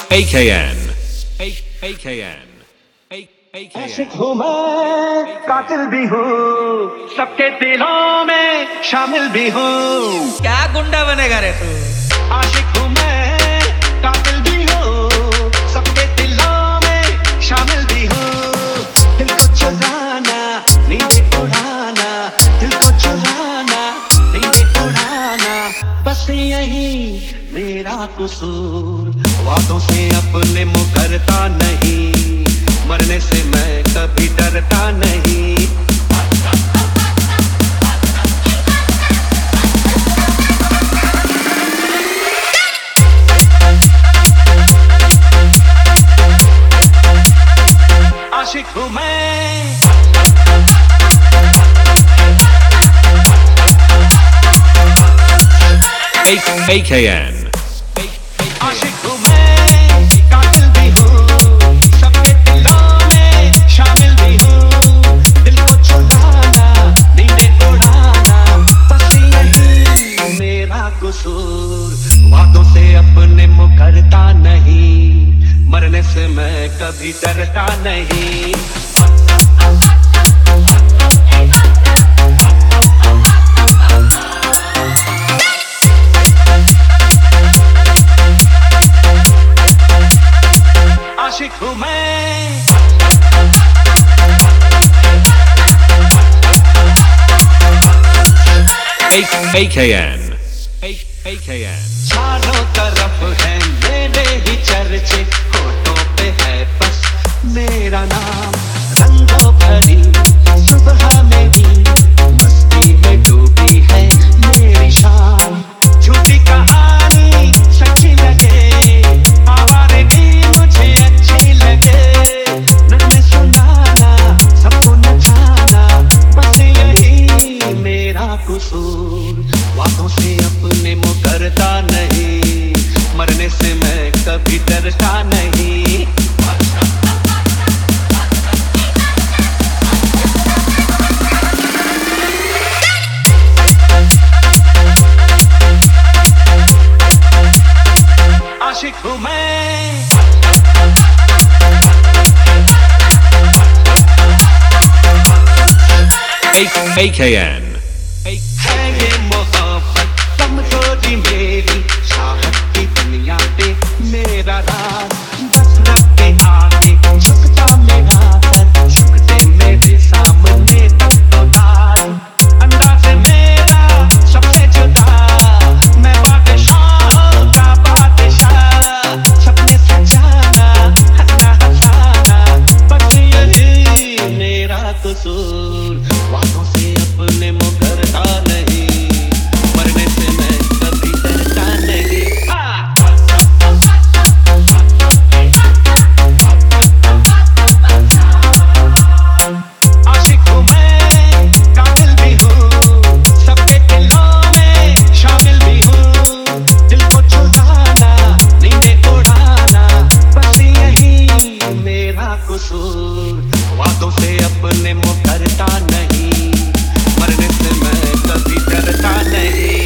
AKN. AKN. आशिक हूँ मैं, कातिल भी हूँ, सबके दिलों में शामिल भी हूँ। क्या गुंडा बनेगा रे तू? आशिक हूँ मैं, कातिल भी हूँ, सबके दिलों में शामिल भी हूँ। दिल को चुराना, नींदें उड़ाना, दिल को चुराना, नींदें उड़ाना, बस यही मेरा कसूर। वादों से अपने मुकरता नहीं, मरने से मैं कभी डरता नहीं। आशिक हूँ मैं, AKN. आशिक हूँ मैं, कातिल भी हूँ, सबके दिलों में शामिल भी हूँ। दिल को चुराना, नींदें उड़ाना, बस यही मेरा कसूर। वादों से अपने मुकरता नहीं, मरने से मैं कभी डरता नहीं। आशिक हूँ मैं, AKN. AKN. चारों तरफ है मेरे ही चर्चे, होठों पे है बस मेरा नाम। रंगों भरी सुबह में भी मस्ती में डूबी है मेरी शाम। झूठी कहानी सच्ची लगे, आवारगी मुझे अच्छी लगे। नगमे सुनाना, सबको नचाना, बस यही मेरा कसूर। वादों से अपने मुकरता नहीं, मरने से मैं कभी डरता नहीं। आशिक हूँ मैं, AKN. है ये मोहब्बत कमजोरी मेरी, चाहत की दुनिया पे मेरा राज। बस रब के आगे झुकता मेरा सर, झुकते मेरे सामने तब तो ताज। अंदाज़ मेरा सबसे जुदा, मैं बादशाह का बादशाह। सपने सजाना, हंसना हंसाना, बस यही मेरा कसूर। वादों से अपने मुकरता नहीं, मरने से मैं कभी डरता नहीं। आशिक हूँ मैं, कातिल भी हूँ, सबके दिलों में शामिल भी हूँ। दिल को चुराना, नींदें उड़ाना, बस यही मेरा कसूर। वादों से अपने मुकरता नहीं, मरने से मैं कभी डरता नहीं।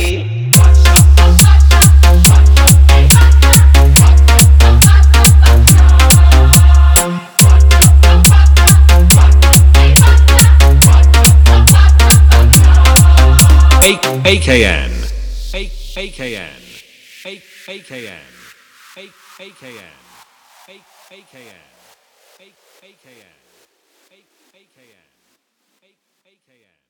AKN. AKN. AKN. AKN. AKN. AKN. AKN. AKN.